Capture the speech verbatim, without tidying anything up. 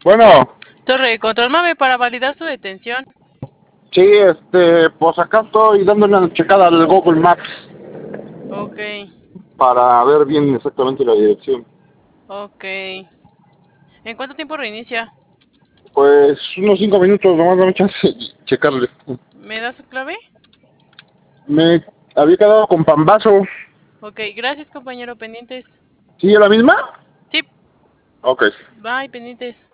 Bueno, Torre, confírmame para validar su detención. sí, este, pues acá estoy dándole una checada al Google Maps Ok, para ver bien exactamente la dirección. ok. ¿En cuánto tiempo reinicia? Pues unos cinco minutos, nomás dame chance de checarle. ¿Me da su clave? Me había quedado con Pambazo. Ok, gracias compañero, pendientes. ¿Sí es la misma? Sí, Ok. bye, pendientes.